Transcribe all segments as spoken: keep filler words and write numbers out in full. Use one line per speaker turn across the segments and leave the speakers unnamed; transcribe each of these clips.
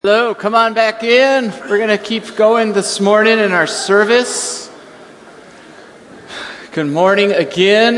Hello, come on back in. We're going to keep going this morning in our service. Good morning again.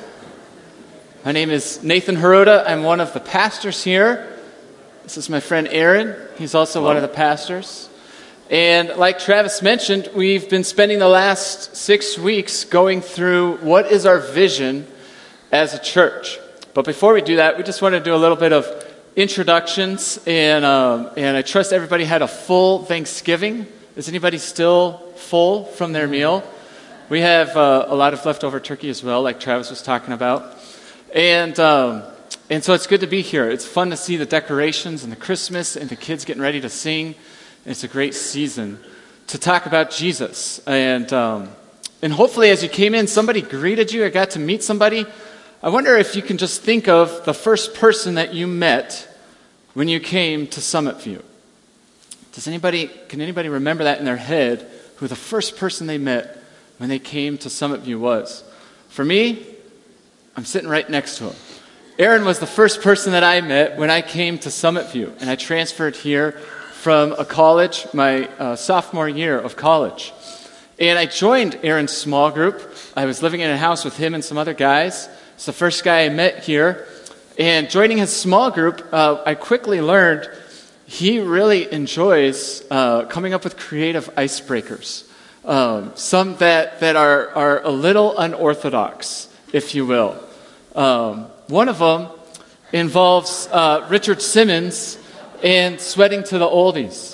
My name is Nathan Hirota. I'm one of the pastors here. This is my friend Aaron. He's also Hello. One of the pastors. And like Travis mentioned, we've been spending the last six weeks going through what is our vision as a church. But before we do that, we just want to do a little bit of introductions, and um, and I trust everybody had a full Thanksgiving. Is anybody still full from their meal? We have uh, a lot of leftover turkey as well, like Travis was talking about, and um, and so it's good to be here. It's fun to see the decorations and the Christmas and the kids getting ready to sing. It's a great season to talk about Jesus, and um, and hopefully as you came in, somebody greeted you or got to meet somebody. I wonder if you can just think of the first person that you met when you came to Summit View. Does anybody, can anybody remember that in their head, who the first person they met when they came to Summit View was? For me, I'm sitting right next to him. Aaron was the first person that I met when I came to Summit View, and I transferred here from a college, my uh, sophomore year of college. And I joined Aaron's small group. I was living in a house with him and some other guys. It's the first guy I met here, and joining his small group, uh, I quickly learned he really enjoys uh, coming up with creative icebreakers, um, some that, that are, are a little unorthodox, if you will. Um, one of them involves uh, Richard Simmons and sweating to the oldies.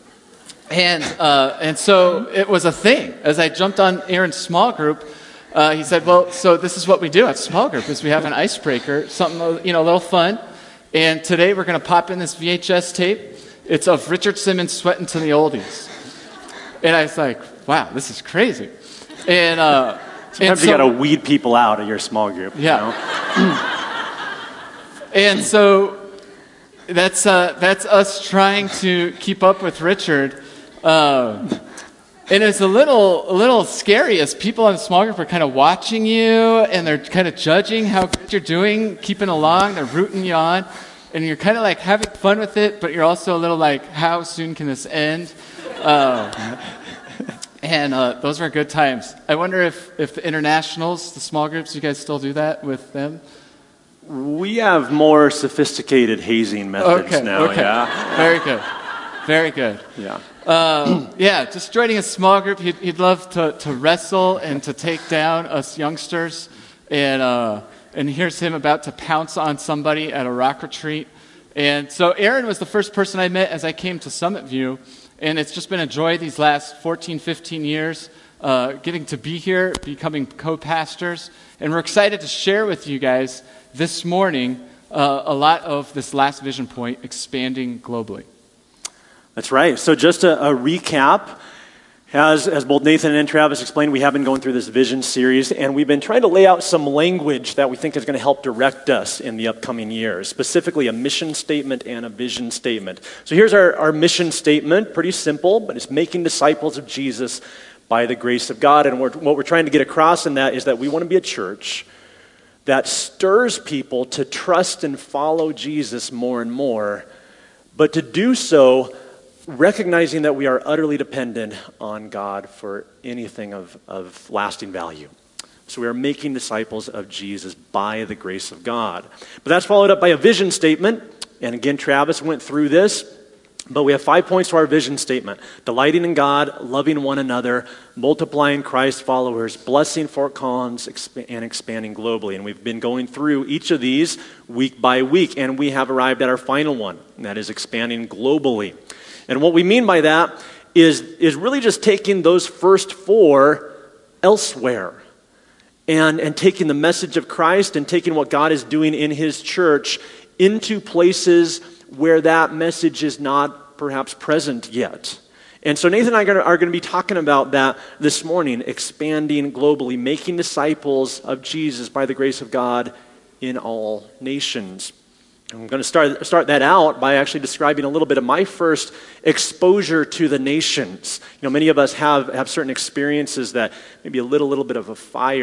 And, uh, and so it was a thing. As I jumped on Aaron's small group, Uh, he said, well, so this is what we do at small group, is we have an icebreaker, something, you know, a little fun. And today we're going to pop in this V H S tape. It's of Richard Simmons sweating to the oldies. And I was like, wow, this is crazy. And uh,
sometimes
and so,
you got to weed people out of your small group.
Yeah.
You know?
And so that's uh, that's us trying to keep up with Richard. Uh, And it's a little a little scary as people in the small group are kind of watching you, and they're kind of judging how good you're doing, keeping along, they're rooting you on, and you're kind of like having fun with it, but you're also a little like, how soon can this end? Uh, and uh, those were good times. I wonder if, if the internationals, the small groups, you guys still do that with them?
We have more sophisticated hazing methods
okay,
now,
okay.
yeah.
Very good. Very good.
Yeah.
Uh, yeah, just joining a small group. He'd, he'd love to, to wrestle and to take down us youngsters. And uh, and here's him about to pounce on somebody at a rock retreat. And so Aaron was the first person I met as I came to Summit View. And it's just been a joy these last fourteen, fifteen years, uh, getting to be here, becoming co-pastors. And we're excited to share with you guys this morning uh, a lot of this last vision point, expanding globally.
That's right. So just a, a recap, as, as both Nathan and Travis explained, we have been going through this vision series, and we've been trying to lay out some language that we think is going to help direct us in the upcoming years, specifically a mission statement and a vision statement. So here's our, our mission statement, pretty simple, but it's making disciples of Jesus by the grace of God. And we're, what we're trying to get across in that is that we want to be a church that stirs people to trust and follow Jesus more and more, but to do so recognizing that we are utterly dependent on God for anything of, of lasting value. So we are making disciples of Jesus by the grace of God. But that's followed up by a vision statement. And again, Travis went through this. But we have five points to our vision statement. Delighting in God, loving one another, multiplying Christ followers, blessing Fort Collins, exp- and expanding globally. And we've been going through each of these week by week. And we have arrived at our final one. And that is expanding globally. And what we mean by that is, is really just taking those first four elsewhere and, and taking the message of Christ and taking what God is doing in his church into places where that message is not perhaps present yet. And so Nathan and I are going to be talking about that this morning, expanding globally, making disciples of Jesus by the grace of God in all nations. I'm going to start start that out by actually describing a little bit of my first exposure to the nations. You know, many of us have, have certain experiences that maybe a little little bit of a fire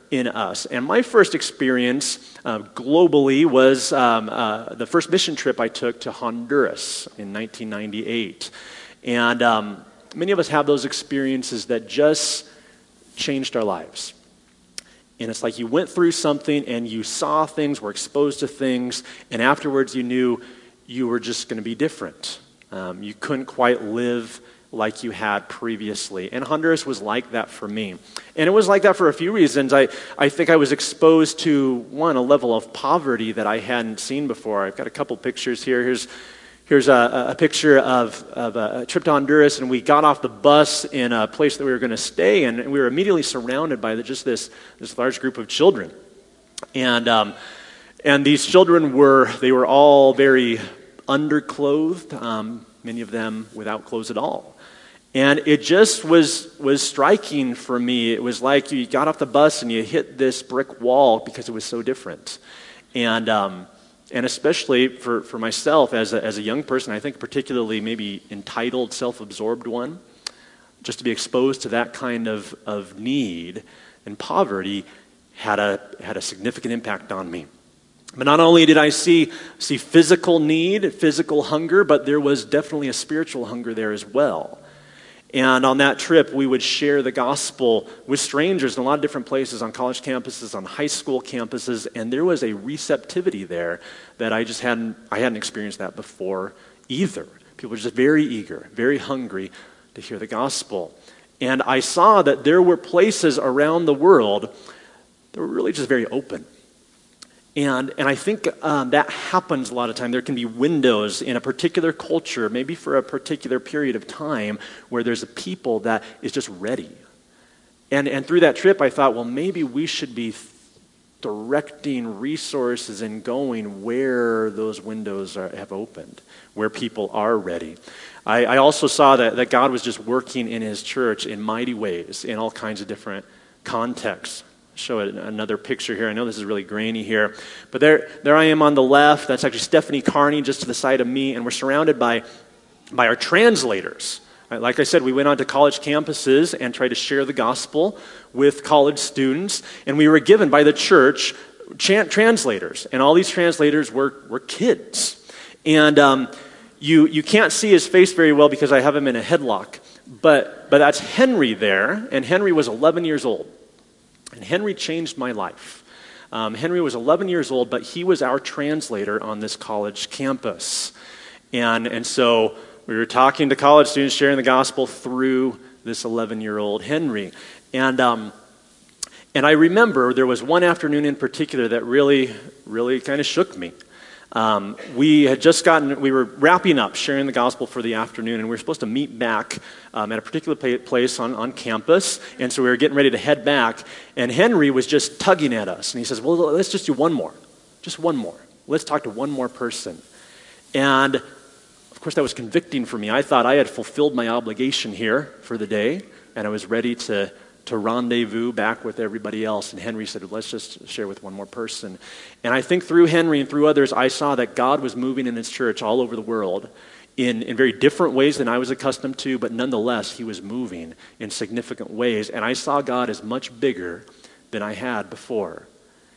in us. And my first experience uh, globally was um, uh, the first mission trip I took to Honduras in nineteen ninety-eight. And um, many of us have those experiences that just changed our lives. And it's like you went through something and you saw things, were exposed to things, and afterwards you knew you were just going to be different. Um, you couldn't quite live like you had previously. And Honduras was like that for me. And it was like that for a few reasons. I, I think I was exposed to, one, a level of poverty that I hadn't seen before. I've got a couple pictures here. Here's Here's a, a picture of, of a trip to Honduras, and we got off the bus in a place that we were going to stay, and we were immediately surrounded by the, just this, this large group of children. And um, and these children were, they were all very underclothed, um, many of them without clothes at all. And it just was was striking for me. It was like you got off the bus and you hit this brick wall because it was so different. And um, and especially for, for myself as a, as a young person, I think particularly maybe entitled, self-absorbed one, just to be exposed to that kind of, of need and poverty had a had a significant impact on me. But not only did I see see physical need, physical hunger, but there was definitely a spiritual hunger there as well. And on that trip, we would share the gospel with strangers in a lot of different places, on college campuses, on high school campuses, and there was a receptivity there that I just hadn't, I hadn't experienced that before either. People were just very eager, very hungry to hear the gospel. And I saw that there were places around the world that were really just very open. And and I think um, that happens a lot of time. There can be windows in a particular culture, maybe for a particular period of time, where there's a people that is just ready. And and through that trip, I thought, well, maybe we should be directing resources and going where those windows are, have opened, where people are ready. I, I also saw that, that God was just working in his church in mighty ways, in all kinds of different contexts. Show it another picture here. I know this is really grainy here. But there there I am on the left. That's actually Stephanie Carney just to the side of me. And we're surrounded by, by our translators. Like I said, we went on to college campuses and tried to share the gospel with college students. And we were given by the church chan- translators. And all these translators were, were kids. And um, you, you can't see his face very well because I have him in a headlock. But, but that's Henry there. And Henry was eleven years old. And Henry changed my life. Um, Henry was eleven years old, but he was our translator on this college campus. And, and so we were talking to college students, sharing the gospel through this eleven-year-old Henry. And um, and I remember there was one afternoon in particular that really, really kind of shook me. Um, we had just gotten, we were wrapping up sharing the gospel for the afternoon, and we were supposed to meet back um, at a particular place on, on campus, and so we were getting ready to head back, and Henry was just tugging at us, and he says, well, let's just do one more, just one more. Let's talk to one more person. And, of course, that was convicting for me. I thought I had fulfilled my obligation here for the day, and I was ready to to rendezvous back with everybody else. And Henry said, let's just share with one more person. And I think through Henry and through others, I saw that God was moving in his church all over the world in, in very different ways than I was accustomed to, but nonetheless, he was moving in significant ways. And I saw God as much bigger than I had before,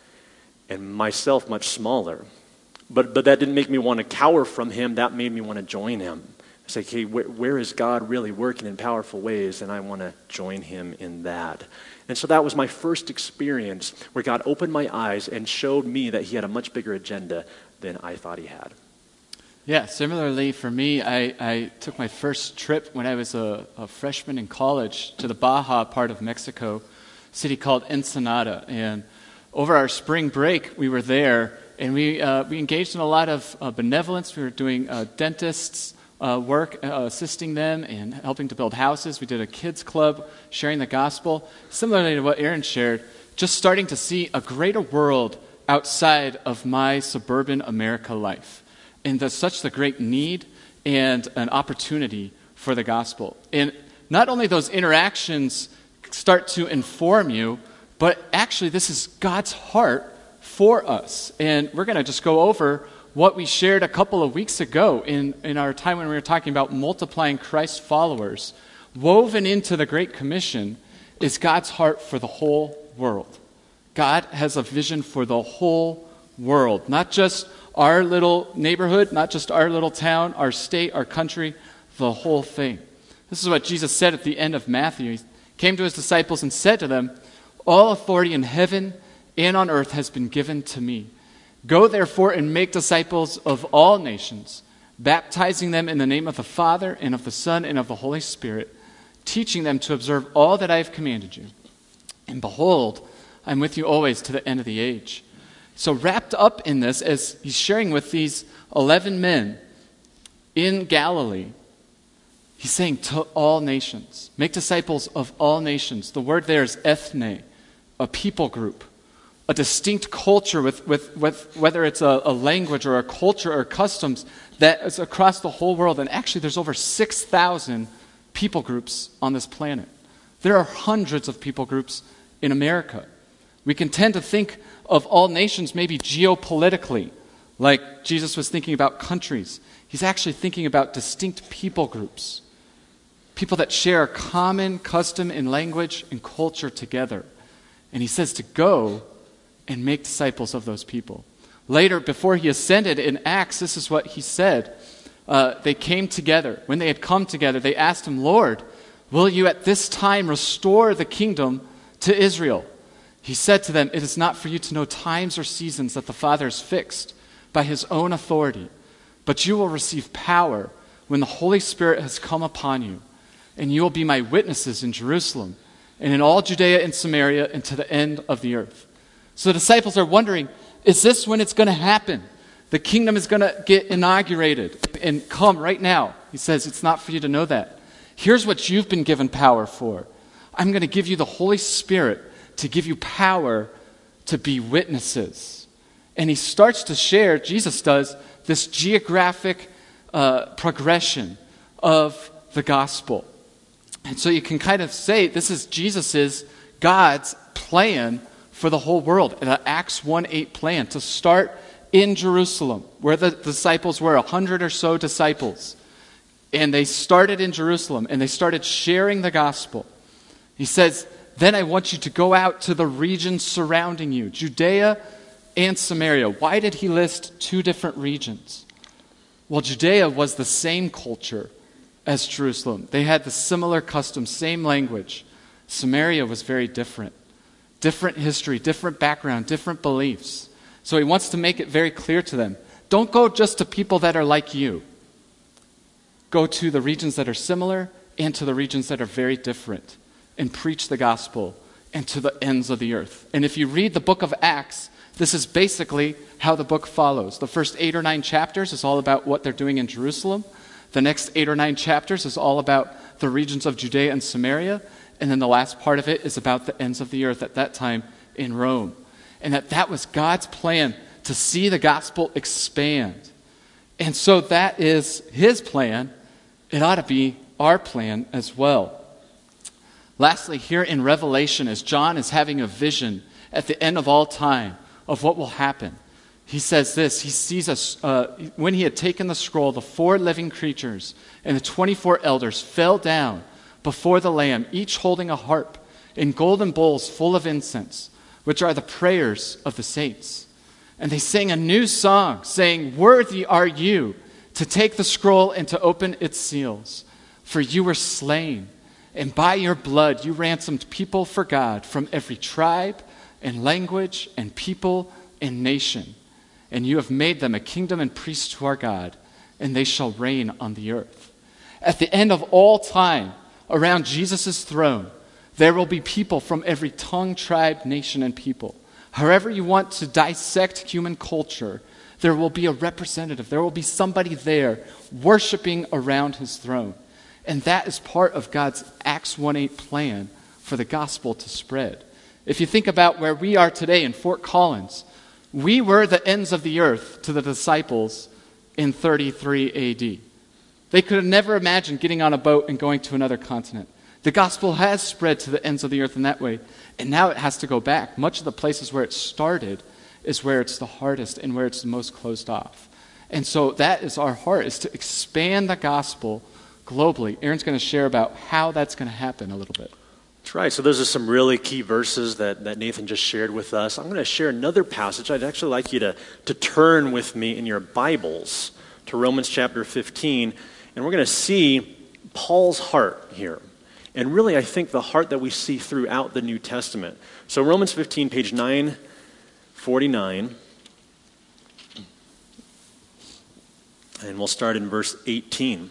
and myself much smaller. But, but that didn't make me want to cower from him. That made me want to join him. It's like, hey, where, where is God really working in powerful ways? And I want to join him in that. And so that was my first experience where God opened my eyes and showed me that he had a much bigger agenda than I thought he had.
Yeah, similarly for me, I, I took my first trip when I was a, a freshman in college to the Baja part of Mexico, a city called Ensenada. And over our spring break, we were there, and we, uh, we engaged in a lot of uh, benevolence. We were doing uh, dentists, Uh, work uh, assisting them and helping to build houses. We did a kids club, sharing the gospel. Similarly to what Aaron shared, just starting to see a greater world outside of my suburban America life. And there's such the great need and an opportunity for the gospel. And not only those interactions start to inform you, but actually this is God's heart for us. And we're going to just go over what we shared a couple of weeks ago in, in our time when we were talking about multiplying Christ followers. Woven into the Great Commission is God's heart for the whole world. God has a vision for the whole world, not just our little neighborhood, not just our little town, our state, our country, the whole thing. This is what Jesus said at the end of Matthew. He came to his disciples and said to them, "All authority in heaven and on earth has been given to me. Go therefore and make disciples of all nations, baptizing them in the name of the Father and of the Son and of the Holy Spirit, teaching them to observe all that I have commanded you. And behold, I'm with you always to the end of the age." So wrapped up in this, as he's sharing with these eleven men in Galilee, he's saying to all nations, make disciples of all nations. The word there is ethne, a people group, a distinct culture with, with, with whether it's a, a language or a culture or customs that is across the whole world. And actually there's over six thousand people groups on this planet. There are hundreds of people groups in America. We can tend to think of all nations maybe geopolitically, like Jesus was thinking about countries. He's actually thinking about distinct people groups, people that share a common custom and language and culture together. And he says to go and make disciples of those people. Later, before he ascended in Acts, this is what he said. Uh, they came together. When they had come together, they asked him, "Lord, will you at this time restore the kingdom to Israel?" He said to them, "It is not for you to know times or seasons that the Father has fixed by his own authority, but you will receive power when the Holy Spirit has come upon you, and you will be my witnesses in Jerusalem and in all Judea and Samaria and to the end of the earth." So the disciples are wondering, is this when it's going to happen? The kingdom is going to get inaugurated and come right now. He says, it's not for you to know that. Here's what you've been given power for. I'm going to give you the Holy Spirit to give you power to be witnesses. And he starts to share, Jesus does, this geographic uh, progression of the gospel. And so you can kind of say this is Jesus's, God's plan for the whole world. An Acts one eight plan to start in Jerusalem, where the disciples were, a hundred or so disciples. And they started in Jerusalem, and they started sharing the gospel. He says, then I want you to go out to the regions surrounding you, Judea and Samaria. Why did he list two different regions? Well, Judea was the same culture as Jerusalem. They had the similar customs, same language. Samaria was very different. Different history, different background, different beliefs. So he wants to make it very clear to them. Don't go just to people that are like you. Go to the regions that are similar and to the regions that are very different, and preach the gospel and to the ends of the earth. And if you read the book of Acts, this is basically how the book follows. The first eight or nine chapters is all about what they're doing in Jerusalem. The next eight or nine chapters is all about the regions of Judea and Samaria. And then the last part of it is about the ends of the earth at that time in Rome. And that that was God's plan to see the gospel expand. And so that is his plan. It ought to be our plan as well. Lastly, here in Revelation, as John is having a vision at the end of all time of what will happen, he says this. He sees us, uh, when he had taken the scroll, the four living creatures and the twenty-four elders fell down before the Lamb, each holding a harp in golden bowls full of incense, which are the prayers of the saints. And they sang a new song, saying, "Worthy are you to take the scroll and to open its seals. For you were slain, and by your blood you ransomed people for God from every tribe and language and people and nation. And you have made them a kingdom and priests to our God, and they shall reign on the earth." At the end of all time, around Jesus' throne, there will be people from every tongue, tribe, nation, and people. However you want to dissect human culture, there will be a representative. There will be somebody there worshiping around his throne. And that is part of God's Acts one eight plan for the gospel to spread. If you think about where we are today in Fort Collins, we were the ends of the earth to the disciples in thirty-three A D. They could have never imagined getting on a boat and going to another continent. The gospel has spread to the ends of the earth in that way, and now it has to go back. Much of the places where it started is where it's the hardest and where it's the most closed off. And so that is our heart, is to expand the gospel globally. Aaron's going to share about how that's going to happen a little bit.
That's right. So those are some really key verses that, that Nathan just shared with us. I'm going to share another passage. I'd actually like you to, to turn with me in your Bibles to Romans chapter fifteen, and we're going to see Paul's heart here. And really, I think the heart that we see throughout the New Testament. So Romans fifteen, page nine forty-nine. And we'll start in verse eighteen.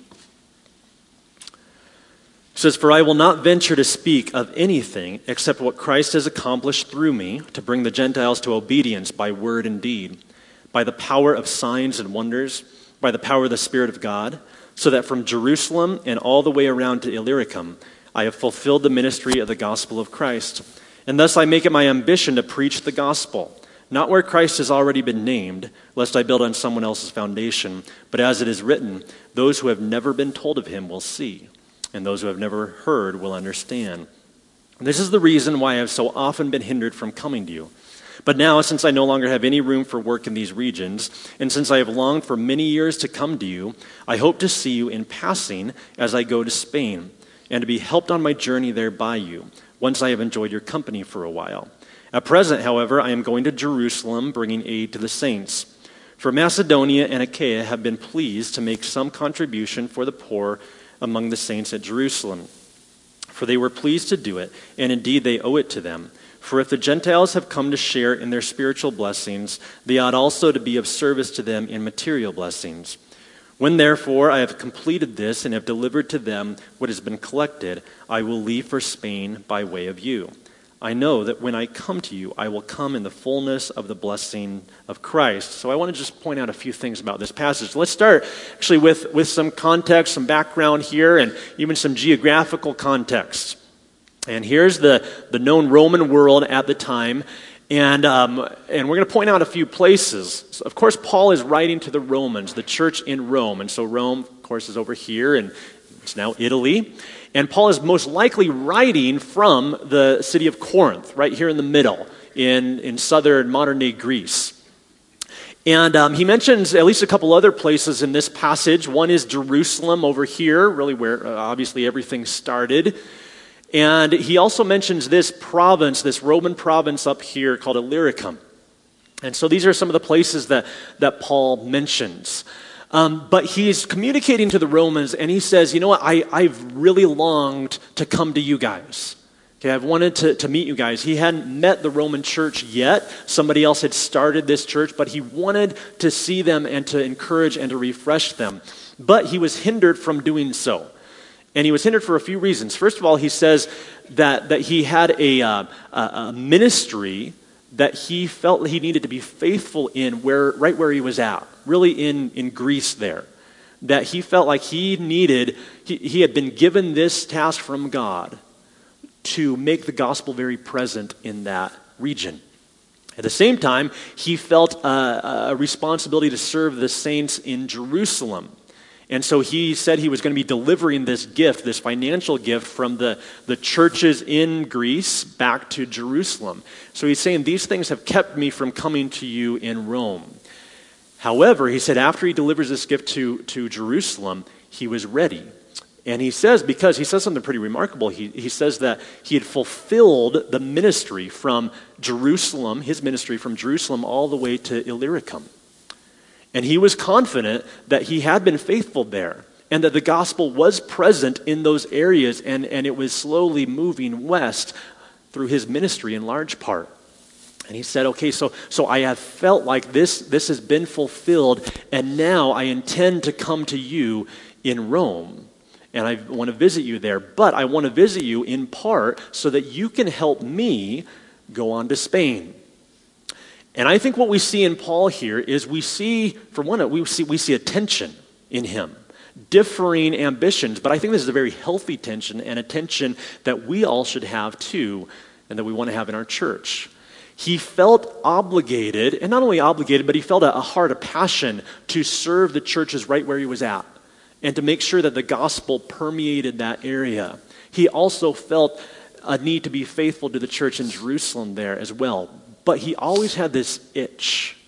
It says, "For I will not venture to speak of anything except what Christ has accomplished through me to bring the Gentiles to obedience by word and deed, by the power of signs and wonders, by the power of the Spirit of God, so that from Jerusalem and all the way around to Illyricum, I have fulfilled the ministry of the gospel of Christ. And thus I make it my ambition to preach the gospel, not where Christ has already been named, lest I build on someone else's foundation, but as it is written, those who have never been told of him will see, and those who have never heard will understand. This is the reason why I have so often been hindered from coming to you. But now, since I no longer have any room for work in these regions, and since I have longed for many years to come to you, I hope to see you in passing as I go to Spain, and to be helped on my journey there by you, once I have enjoyed your company for a while. At present, however, I am going to Jerusalem, bringing aid to the saints. For Macedonia and Achaia have been pleased to make some contribution for the poor among the saints at Jerusalem. For they were pleased to do it, and indeed they owe it to them. For if the Gentiles have come to share in their spiritual blessings, they ought also to be of service to them in material blessings. When therefore I have completed this and have delivered to them what has been collected, I will leave for Spain by way of you. I know that when I come to you, I will come in the fullness of the blessing of Christ." So I want to just point out a few things about this passage. Let's start actually with, with some context, some background here, and even some geographical context. And here's the, the known Roman world at the time. And um, and we're going to point out a few places. So of course, Paul is writing to the Romans, the church in Rome. And so Rome, of course, is over here, and it's now Italy. And Paul is most likely writing from the city of Corinth, right here in the middle, in, in southern modern-day Greece. And um, he mentions at least a couple other places in this passage. One is Jerusalem over here, really where uh, obviously everything started. And he also mentions this province, this Roman province up here called Illyricum. And so these are some of the places that, that Paul mentions. Um, but he's communicating to the Romans, and he says, you know what, I, I've really longed to come to you guys. Okay, I've wanted to, to meet you guys. He hadn't met the Roman church yet. Somebody else had started this church, but he wanted to see them and to encourage and to refresh them. But he was hindered from doing so. And he was hindered for a few reasons. First of all, he says that, that he had a, uh, a ministry that he felt he needed to be faithful in where right where he was at, really in, in Greece there. That he felt like he needed, he, he had been given this task from God to make the gospel very present in that region. At the same time, he felt a, a responsibility to serve the saints in Jerusalem. And so he said he was going to be delivering this gift, this financial gift from the, the churches in Greece back to Jerusalem. So he's saying, these things have kept me from coming to you in Rome. However, he said after he delivers this gift to, to Jerusalem, he was ready. And he says, because he says something pretty remarkable, he, he says that he had fulfilled the ministry from Jerusalem, his ministry from Jerusalem all the way to Illyricum. And he was confident that he had been faithful there and that the gospel was present in those areas, and, and it was slowly moving west through his ministry in large part. And he said, okay, so, so I have felt like this, this has been fulfilled, and now I intend to come to you in Rome, and I want to visit you there. But I want to visit you in part so that you can help me go on to Spain. And I think what we see in Paul here is we see, for one, we see, we see a tension in him, differing ambitions. But I think this is a very healthy tension, and a tension that we all should have too, and that we want to have in our church. He felt obligated, and not only obligated, but he felt a, a heart, a passion to serve the churches right where he was at, and to make sure that the gospel permeated that area. He also felt a need to be faithful to the church in Jerusalem there as well. But he always had this itch.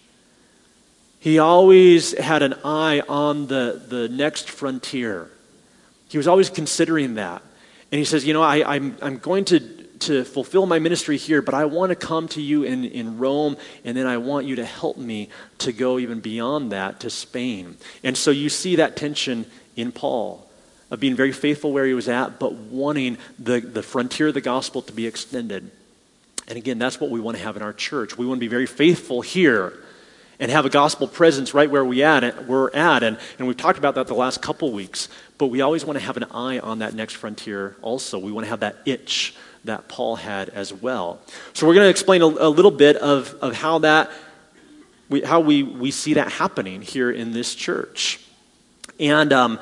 He always had an eye on the, the next frontier. He was always considering that. And he says, you know, I, I'm, I'm going to to fulfill my ministry here, but I want to come to you in, in Rome, and then I want you to help me to go even beyond that to Spain. And so you see that tension in Paul, of being very faithful where he was at, but wanting the, the frontier of the gospel to be extended. And again, that's what we want to have in our church. We want to be very faithful here and have a gospel presence right where we at, we're at. And, and we've talked about that the last couple weeks, but we always want to have an eye on that next frontier also. We want to have that itch that Paul had as well. So we're going to explain a, a little bit of, of how that, we, how we, we see that happening here in this church. And um,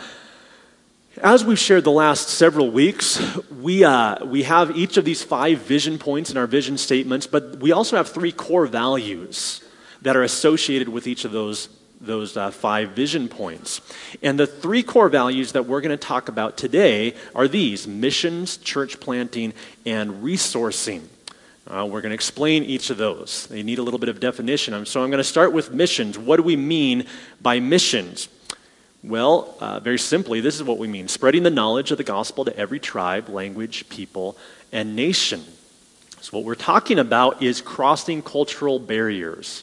as we've shared the last several weeks, we uh, we have each of these five vision points in our vision statements, but we also have three core values that are associated with each of those, those uh, five vision points. And the three core values that we're going to talk about today are these: missions, church planting, and resourcing. Uh, we're going to explain each of those. They need a little bit of definition. So I'm going to start with missions. What do we mean by missions? Well, uh, very simply, this is what we mean: spreading the knowledge of the gospel to every tribe, language, people, and nation. So what we're talking about is crossing cultural barriers,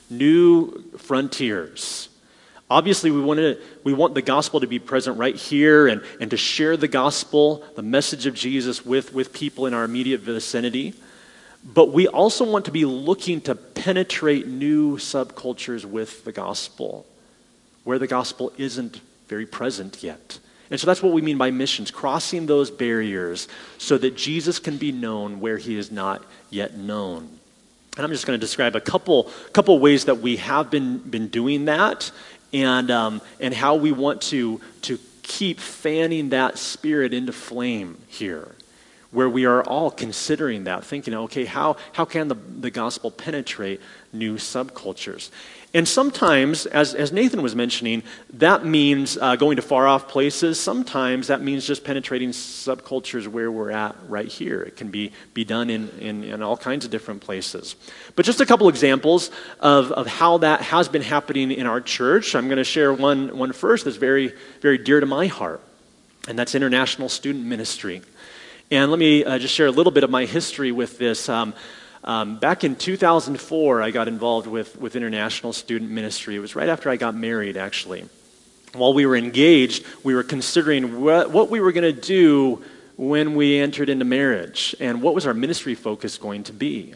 new frontiers. Obviously, we want to, we want the gospel to be present right here and, and to share the gospel, the message of Jesus with, with people in our immediate vicinity. But we also want to be looking to penetrate new subcultures with the gospel, where the gospel isn't very present yet. And so that's what we mean by missions, crossing those barriers so that Jesus can be known where he is not yet known. And I'm just going to describe a couple couple ways that we have been, been doing that, and um, and how we want to, to keep fanning that spirit into flame here, where we are all considering that, thinking, okay, how, how can the, the gospel penetrate new subcultures? And sometimes, as, as Nathan was mentioning, that means uh, going to far-off places. Sometimes that means just penetrating subcultures where we're at right here. It can be, be done in, in, in all kinds of different places. But just a couple examples of, of how that has been happening in our church. I'm going to share one, one first that's very, very dear to my heart, and that's international student ministry. And let me uh, just share a little bit of my history with this. Um, Um, back in two thousand four, I got involved with, with international student ministry. It was right after I got married, actually. While we were engaged, we were considering what, what we were going to do when we entered into marriage and what was our ministry focus going to be.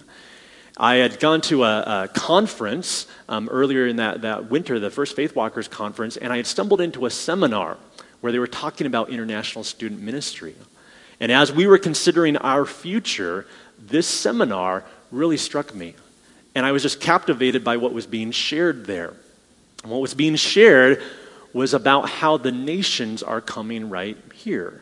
I had gone to a, a conference um, earlier in that, that winter, the First Faith Walkers conference, and I had stumbled into a seminar where they were talking about international student ministry. And as we were considering our future, this seminar really struck me. And I was just captivated by what was being shared there. And what was being shared was about how the nations are coming right here.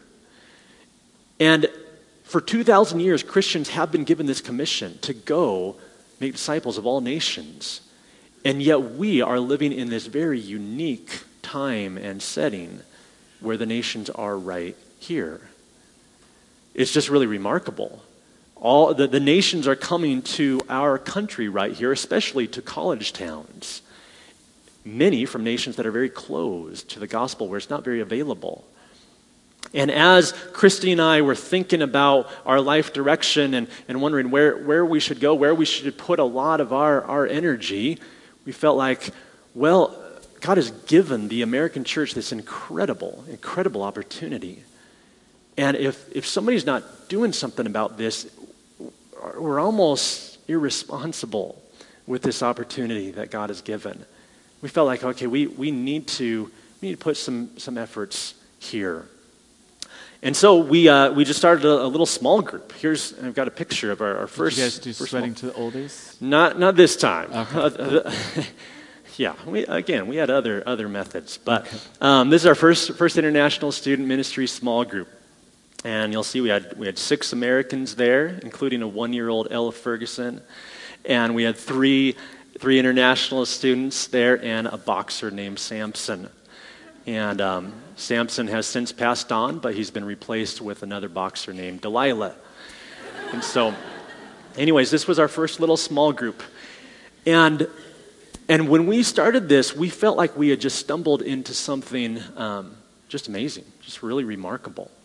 And for two thousand years, Christians have been given this commission to go make disciples of all nations. And yet we are living in this very unique time and setting where the nations are right here. It's just really remarkable. All the, the nations are coming to our country right here, especially to college towns. Many from nations that are very closed to the gospel, where it's not very available. And as Christy and I were thinking about our life direction and, and wondering where, where we should go, where we should put a lot of our, our energy, we felt like, well, God has given the American church this incredible, incredible opportunity. And if, if somebody's not doing something about this, we're almost irresponsible with this opportunity that God has given. We felt like, okay, we, we need to we need to put some, some efforts here. And so we uh, we just started a, a little small group. Here's I've got a picture of our, our first.
Did you guys do
first
sweating
small,
to the oldies?
Not not this time.
Okay.
Yeah, we, again, we had other other methods, but um, this is our first first international student ministry small group. And you'll see we had we had six Americans there, including a one-year-old Ella Ferguson. And we had three three international students there and a boxer named Samson. And um, Samson has since passed on, but he's been replaced with another boxer named Delilah. And so, anyways, this was our first little small group. And and when we started this, we felt like we had just stumbled into something um, just amazing, just really remarkable.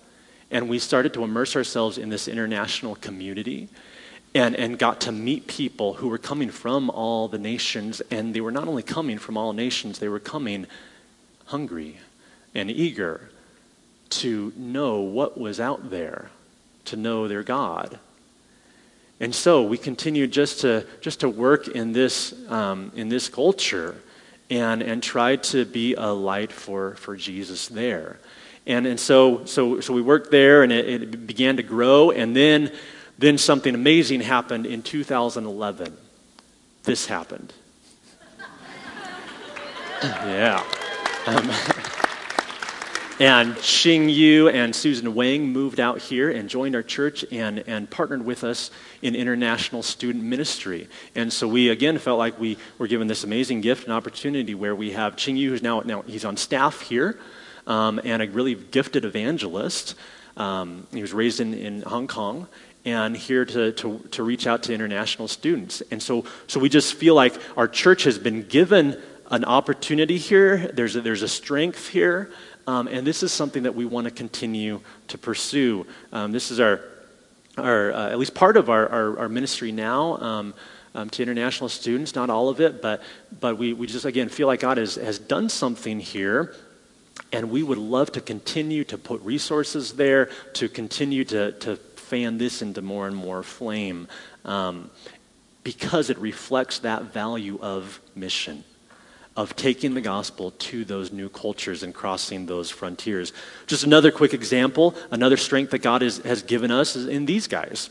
And we started to immerse ourselves in this international community and, and got to meet people who were coming from all the nations. And they were not only coming from all nations, they were coming hungry and eager to know what was out there, to know their God. And so we continued just to just to work in this um, in this culture and and try to be a light for, for Jesus there. And and so so so we worked there, and it, it began to grow, and then then something amazing happened in two thousand eleven. This happened. Yeah. Um, and Xing Yu and Susan Wang moved out here and joined our church and, and partnered with us in international student ministry. And so we, again, felt like we were given this amazing gift and opportunity where we have Xing Yu, who's now, now he's on staff here, um, and a really gifted evangelist. Um, he was raised in, in Hong Kong, and here to, to, to reach out to international students. And so, so we just feel like our church has been given an opportunity here. There's a, there's a strength here. Um, and this is something that we want to continue to pursue. Um, this is our, our uh, at least part of our, our, our ministry now um, um, to international students, not all of it, but but we, we just, again, feel like God has, has done something here, and we would love to continue to put resources there, to continue to, to fan this into more and more flame, um, because it reflects that value of mission, of taking the gospel to those new cultures and crossing those frontiers. Just another quick example, another strength that God is, has given us is in these guys.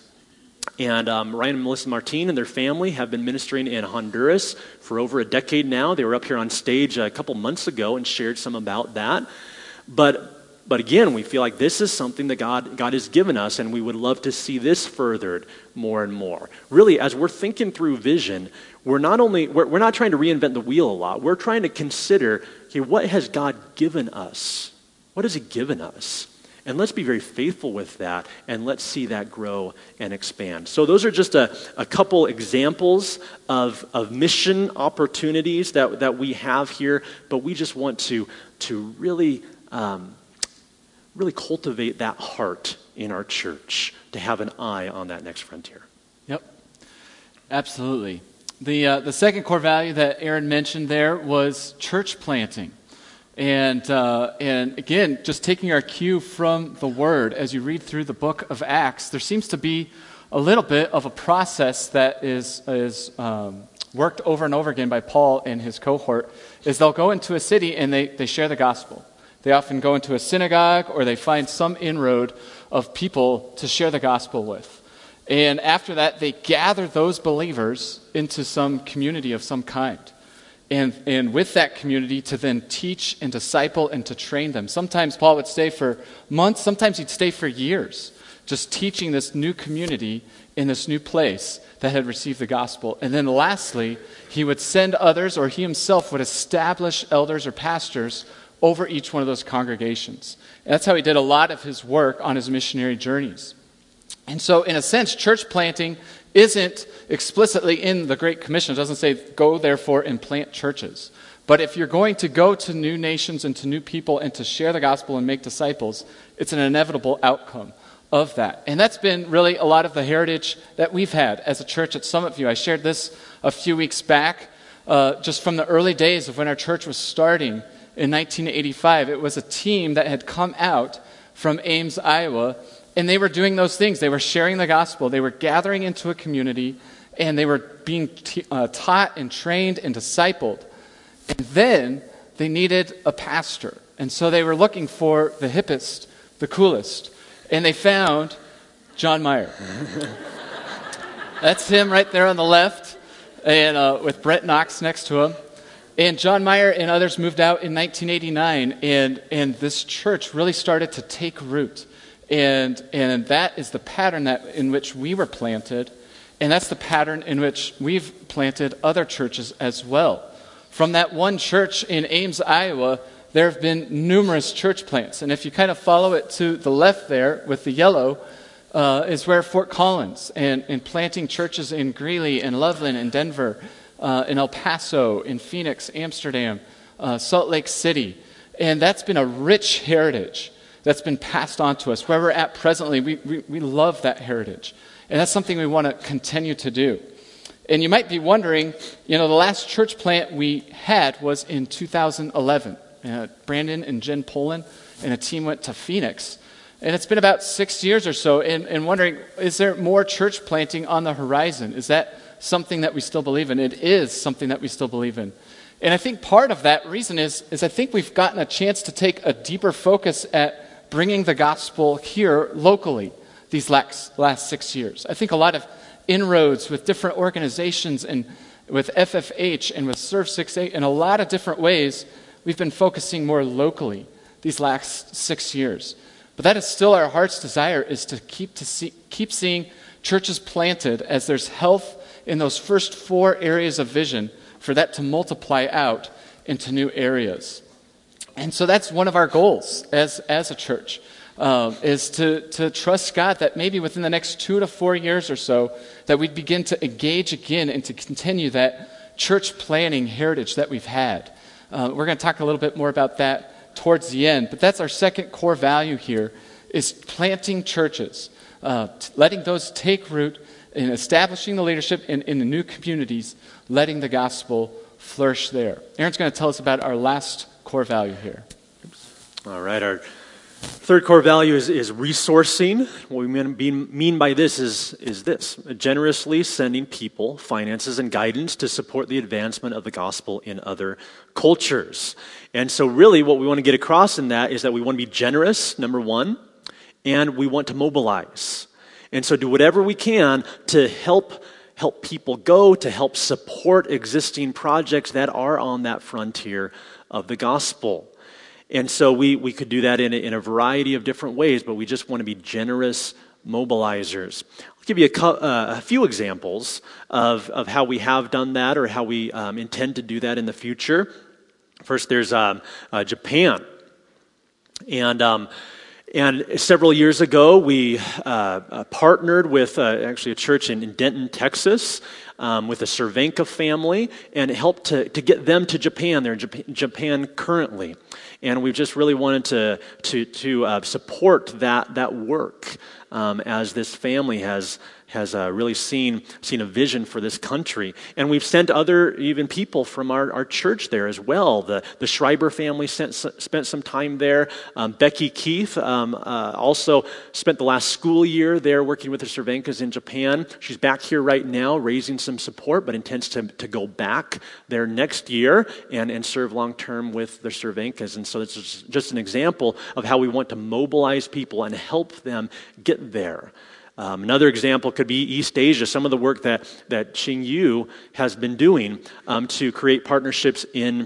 And um, Ryan and Melissa Martin and their family have been ministering in Honduras for over a decade now. They were up here on stage a couple months ago and shared some about that. But But again, we feel like this is something that God, God has given us, and we would love to see this furthered more and more. Really, as we're thinking through vision, we're not only we're, we're not trying to reinvent the wheel a lot. We're trying to consider, okay, what has God given us? What has He given us? And let's be very faithful with that, and let's see that grow and expand. So those are just a, a couple examples of, of mission opportunities that, that we have here, but we just want to, to really... Um, really cultivate that heart in our church to have an eye on that next frontier.
Yep, absolutely. The uh, the second core value that Aaron mentioned there was church planting. And uh, and again, just taking our cue from the Word, as you read through the book of Acts, there seems to be a little bit of a process that is, is um, worked over and over again by Paul and his cohort, is they'll go into a city and they, they share the gospel. They often go into a synagogue, or they find some inroad of people to share the gospel with. And after that, they gather those believers into some community of some kind. And, and with that community to then teach and disciple and to train them. Sometimes Paul would stay for months, sometimes he'd stay for years, just teaching this new community in this new place that had received the gospel. And then lastly, he would send others, or he himself would establish elders or pastors over each one of those congregations. And that's how he did a lot of his work on his missionary journeys. And so, in a sense, church planting isn't explicitly in the Great Commission. It doesn't say, go therefore and plant churches. But if you're going to go to new nations and to new people and to share the gospel and make disciples, it's an inevitable outcome of that. And that's been really a lot of the heritage that we've had as a church at Summit View. I shared this a few weeks back, uh, just from the early days of when our church was starting. In nineteen eighty-five, it was a team that had come out from Ames, Iowa, and they were doing those things. They were sharing the gospel. They were gathering into a community, and they were being t- uh, taught and trained and discipled. And then they needed a pastor. And so they were looking for the hippest, the coolest, and they found John Meyer. That's him right there on the left, and uh, with Brett Knox next to him. And John Meyer and others moved out in nineteen eighty-nine, and, and this church really started to take root. And, and that is the pattern that in which we were planted, and that's the pattern in which we've planted other churches as well. From that one church in Ames, Iowa, there have been numerous church plants. And if you kind of follow it to the left there with the yellow, uh, is where Fort Collins, and, and planting churches in Greeley and Loveland and Denver, Uh, in El Paso, in Phoenix, Amsterdam, uh, Salt Lake City. And that's been a rich heritage. that's been passed on to us. Where we're at presently, we, we, we love that heritage. And that's something we want to continue to do. And you might be wondering, you know, the last church plant we had was in two thousand eleven. Uh, Brandon and Jen Poland and a team went to Phoenix. And it's been about six years or so, and, and wondering, is there more church planting on the horizon? Is that something that we still believe in? It is something that we still believe in. And I think part of that reason is, is I think we've gotten a chance to take a deeper focus at bringing the gospel here locally these last, last six years. I think a lot of inroads with different organizations and with F F H and with Serve six eight in a lot of different ways, we've been focusing more locally these last six years. But that is still our heart's desire, is to keep to see, keep seeing churches planted as there's health in those first four areas of vision, for that to multiply out into new areas. And so that's one of our goals as, as a church, uh, is to, to trust God that maybe within the next two to four years or so, that we'd begin to engage again and to continue that church planning heritage that we've had. Uh, we're going to talk a little bit more about that towards the end, but that's our second core value here, is planting churches, uh, t- letting those take root in establishing the leadership in, in the new communities, letting the gospel flourish there. Aaron's going to tell us about our last core value here.
All right, our third core value is, is resourcing. What we mean, mean by this is, is this: generously sending people, finances, and guidance to support the advancement of the gospel in other cultures. And so really what we want to get across in that is that we want to be generous, number one, and we want to mobilize. And so do whatever we can to help help people go, to help support existing projects that are on that frontier of the gospel. And so we, we could do that in a, in a variety of different ways, but we just want to be generous mobilizers. I'll give you a, uh, a few examples of, of how we have done that, or how we um, intend to do that in the future. First, there's um, uh, Japan. And um, and several years ago, we uh, uh, partnered with uh, actually a church in, in Denton, Texas, um, with the Cervenka family, and helped to, to get them to Japan. They're in Japan, Japan currently. And we've just really wanted to to to uh, support that that work um, as this family has has uh, really seen seen a vision for this country. And we've sent other even people from our, our church there as well. The the Schreiber family sent, spent some time there. Um, Becky Keith um, uh, also spent the last school year there working with the Cervenkas in Japan. She's back here right now raising some support, but intends to, to go back there next year and, and serve long-term with the Cervenkas. And so this is just an example of how we want to mobilize people and help them get there. Um, another example could be East Asia, some of the work that, that Xing Yu has been doing um, to create partnerships in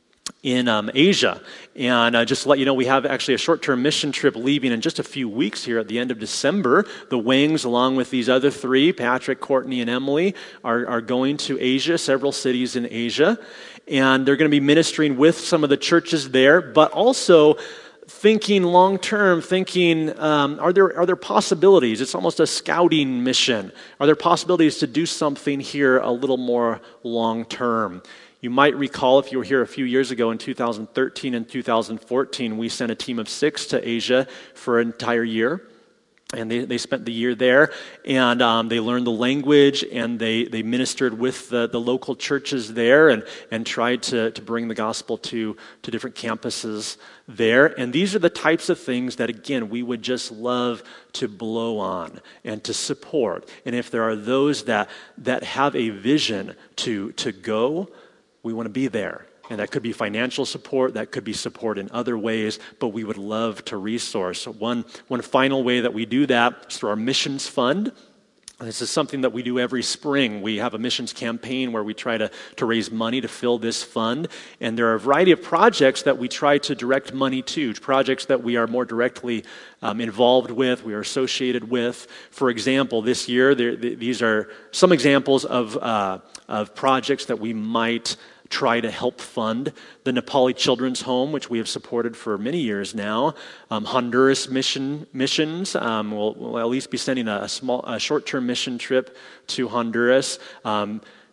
in um, Asia. And uh, just to let you know, we have actually a short-term mission trip leaving in just a few weeks here at the end of December. The Wangs, along with these other three, Patrick, Courtney, and Emily, are, are going to Asia, several cities in Asia. And they're going to be ministering with some of the churches there, but also thinking long-term, thinking, um, are there are there possibilities? It's almost a scouting mission. Are there possibilities to do something here a little more long-term? You might recall, if you were here a few years ago in two thousand thirteen and two thousand fourteen, we sent a team of six to Asia for an entire year. And they, they spent the year there, and um, they learned the language, and they, they ministered with the, the local churches there, and, and tried to, to bring the gospel to, to different campuses there. And these are the types of things that, again, we would just love to blow on and to support. And if there are those that, that have a vision to, to go, we want to be there. And that could be financial support, that could be support in other ways, but we would love to resource. So one, one final way that we do that is through our missions fund. This is something that we do every spring. We have a missions campaign where we try to, to raise money to fill this fund. And there are a variety of projects that we try to direct money to, projects that we are more directly um, involved with, we are associated with. For example, this year, there, these are some examples of, uh, of projects that we might try to help fund. The Nepali Children's Home, which we have supported for many years now. Um, Honduras mission missions. Um, we'll, we'll at least be sending a, a small, a short-term mission trip to Honduras. Um,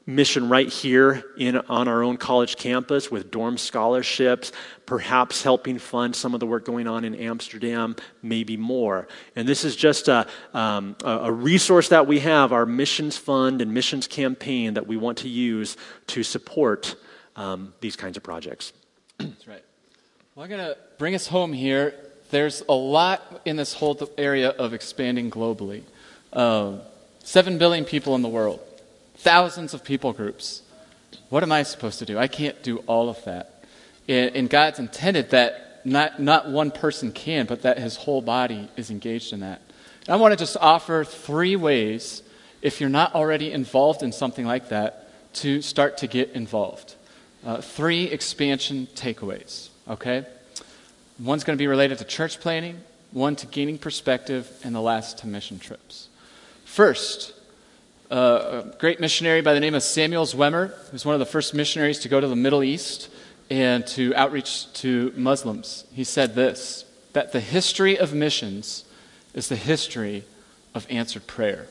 mission right here in on our own college campus with dorm scholarships, perhaps helping fund some of the work going on in Amsterdam, maybe more. And this is just a, um, a resource that we have, our missions fund and missions campaign that we want to use to support um, these kinds of projects.
That's right. Well, I'm going to bring us home here. There's a lot in this whole area of expanding globally. Um, Seven billion people in the world. Thousands of people groups. What am I supposed to do? I can't do all of that. And God's intended that not, not one person can, but that his whole body is engaged in that. And I want to just offer three ways, if you're not already involved in something like that, to start to get involved. Uh, three expansion takeaways, okay? One's going to be related to church planning, one to gaining perspective, and the last to mission trips. First, Uh, a great missionary by the name of Samuel Zwemer, who's one of the first missionaries to go to the Middle East and to outreach to Muslims. He said this, that the history of missions is the history of answered prayer.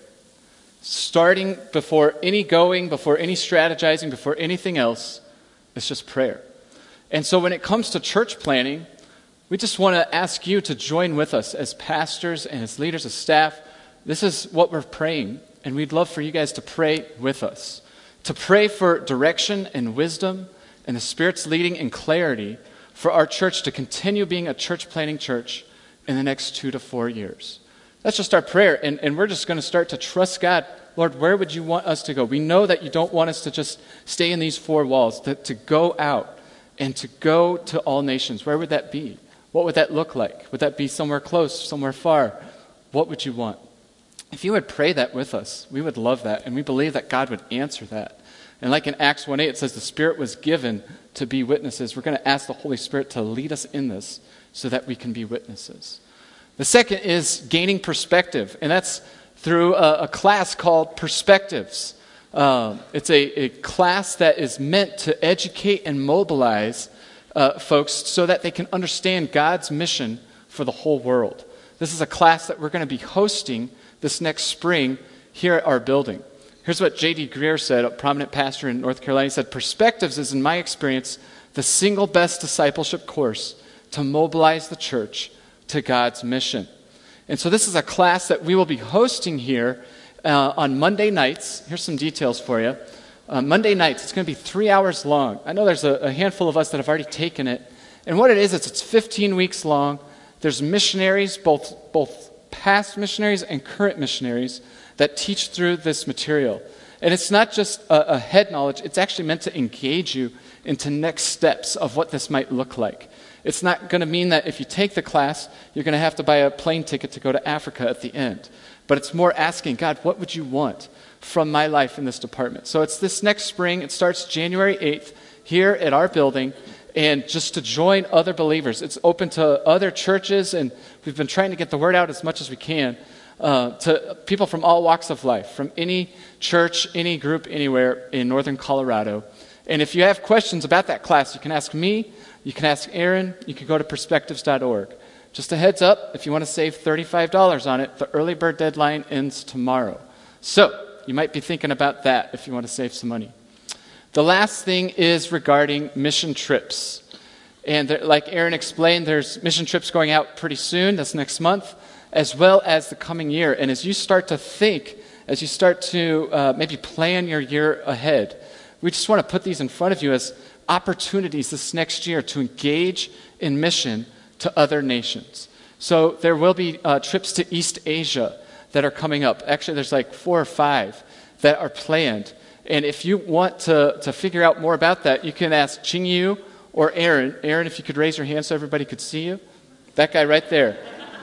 Starting before any going, before any strategizing, before anything else, it's just prayer. And so when it comes to church planning, we just want to ask you to join with us as pastors and as leaders of staff. This is what we're praying. And we'd love for you guys to pray with us, to pray for direction and wisdom and the Spirit's leading and clarity for our church to continue being a church planting church in the next two to four years. That's just our prayer, and, and we're just going to start to trust God. Lord, where would you want us to go? We know that you don't want us to just stay in these four walls, to, to go out and to go to all nations. Where would that be? What would that look like? Would that be somewhere close, somewhere far? What would you want? If you would pray that with us, we would love that, and we believe that God would answer that. And like in Acts one eight, it says the Spirit was given to be witnesses. We're going to ask the Holy Spirit to lead us in this so that we can be witnesses. The second is gaining perspective, and that's through a, a class called Perspectives. Um, it's a, a class that is meant to educate and mobilize uh, folks so that they can understand God's mission for the whole world. This is a class that we're going to be hosting this next spring here at our building. Here's what J D Greer said, a prominent pastor in North Carolina. He said, Perspectives is, in my experience, the single best discipleship course to mobilize the church to God's mission. And so this is a class that we will be hosting here uh, on Monday nights. Here's some details for you. Uh, Monday nights, it's going to be three hours long. I know there's a, a handful of us that have already taken it. And what it is, is it's fifteen weeks long. There's missionaries, both both past missionaries and current missionaries, that teach through this material. And it's not just a, a head knowledge, it's actually meant to engage you into next steps of what this might look like. It's not going to mean that if you take the class, you're going to have to buy a plane ticket to go to Africa at the end. But it's more asking, God, what would you want from my life in this department? So it's this next spring. It starts January eighth here at our building. And just to join other believers. It's open to other churches, and we've been trying to get the word out as much as we can uh, to people from all walks of life, from any church, any group, anywhere in northern Colorado. And if you have questions about that class, you can ask me, you can ask Aaron, you can go to perspectives dot org. Just a heads up, if you want to save thirty-five dollars on it, the early bird deadline ends tomorrow. So you might be thinking about that if you want to save some money. The last thing is regarding mission trips. And there, like Aaron explained, there's mission trips going out pretty soon, that's next month, as well as the coming year. And as you start to think, as you start to uh, maybe plan your year ahead, we just want to put these in front of you as opportunities this next year to engage in mission to other nations. So there will be uh, trips to East Asia that are coming up. Actually, there's like four or five that are planned. And if you want to, to figure out more about that, you can ask Ching Yu or Aaron. Aaron, if you could raise your hand so everybody could see you. That guy right there.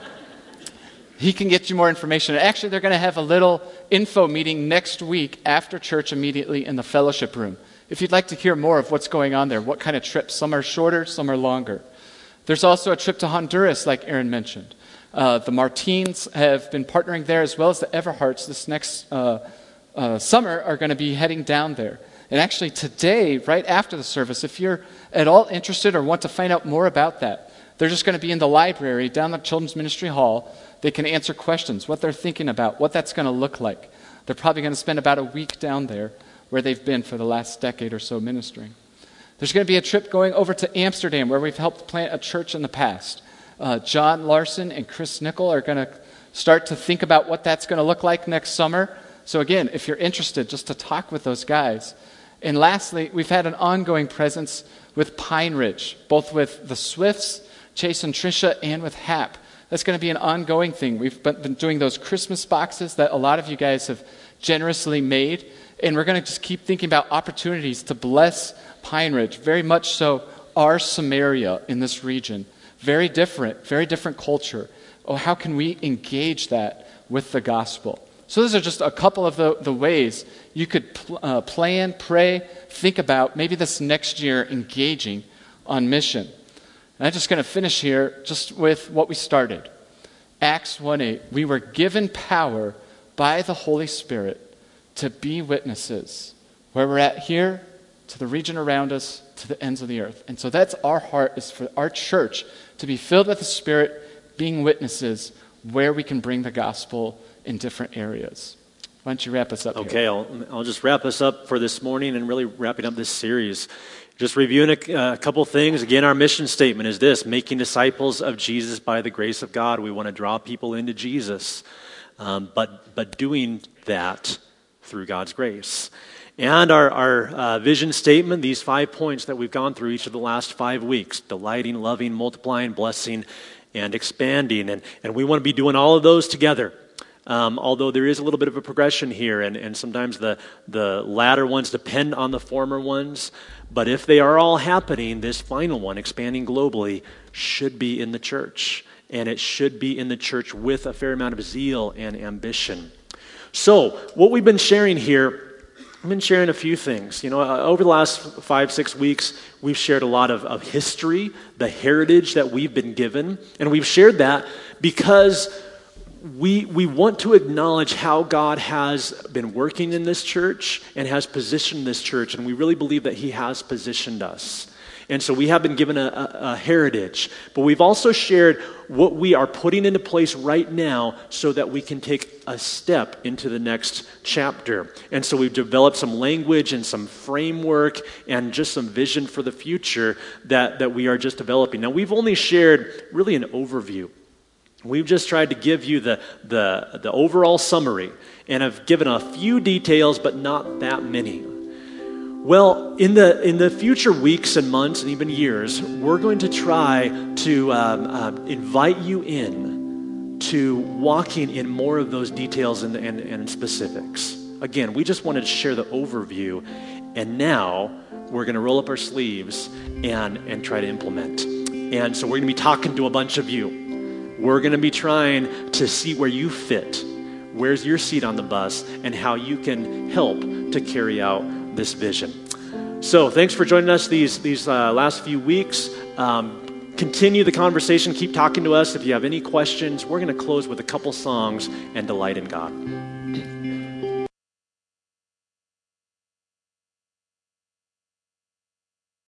He can get you more information. Actually, they're going to have a little info meeting next week after church immediately in the fellowship room. If you'd like to hear more of what's going on there, what kind of trips. Some are shorter, some are longer. There's also a trip to Honduras, like Aaron mentioned. Uh, the Martins have been partnering there, as well as the Everharts this next uh Uh, summer are going to be heading down there. And actually today, right after the service, if you're at all interested or want to find out more about that, they're just going to be in the library down the Children's Ministry Hall. They can answer questions, what they're thinking about, what that's going to look like. They're probably going to spend about a week down there where they've been for the last decade or so ministering. There's going to be a trip going over to Amsterdam where we've helped plant a church in the past. Uh, John Larson and Chris Nickel are going to start to think about what that's going to look like next summer. So again, if you're interested, just to talk with those guys. And lastly, we've had an ongoing presence with Pine Ridge, both with the Swifts, Chase and Tricia, and with Hap. That's going to be an ongoing thing. We've been doing those Christmas boxes that a lot of you guys have generously made, and we're going to just keep thinking about opportunities to bless Pine Ridge, very much so our Samaria in this region. Very different, very different culture. Oh, how can we engage that with the gospel? So those are just a couple of the, the ways you could pl- uh, plan, pray, think about maybe this next year engaging on mission. And I'm just going to finish here just with what we started. Acts one eight, we were given power by the Holy Spirit to be witnesses where we're at here, to the region around us, to the ends of the earth. And so that's our heart, is for our church to be filled with the Spirit, being witnesses where we can bring the gospel in different areas. Why don't you wrap us up
Okay,
here?
I'll, I'll just wrap us up for this morning and really wrapping up this series. Just reviewing a, a couple things. Again, our mission statement is this: making disciples of Jesus by the grace of God. We want to draw people into Jesus, um, but but doing that through God's grace. And our, our uh, vision statement, these five points that we've gone through each of the last five weeks: delighting, loving, multiplying, blessing, and expanding. And, and we want to be doing all of those together. Um, although there is a little bit of a progression here, and, and sometimes the, the latter ones depend on the former ones. But if they are all happening, this final one, expanding globally, should be in the church. And it should be in the church with a fair amount of zeal and ambition. So, what we've been sharing here, I've been sharing a few things. You know, uh, over the last five, six weeks, we've shared a lot of, of history, the heritage that we've been given. And we've shared that because We we want to acknowledge how God has been working in this church and has positioned this church, and we really believe that He has positioned us. And so we have been given a, a, a heritage, but we've also shared what we are putting into place right now so that we can take a step into the next chapter. And so we've developed some language and some framework and just some vision for the future that, that we are just developing. Now, we've only shared really an overview. We've just tried to give you the, the, the overall summary, and have given a few details, but not that many. Well, in the in the future weeks and months and even years, we're going to try to um, uh, invite you in to walking in more of those details and, and, and specifics. Again, we just wanted to share the overview, and now we're going to roll up our sleeves and, and try to implement. And so we're going to be talking to a bunch of you. We're going to be trying to see where you fit, where's your seat on the bus, and how you can help to carry out this vision. So thanks for joining us these, these uh, last few weeks. Um, continue the conversation. Keep talking to us. If you have any questions, we're going to close with a couple songs and delight in God.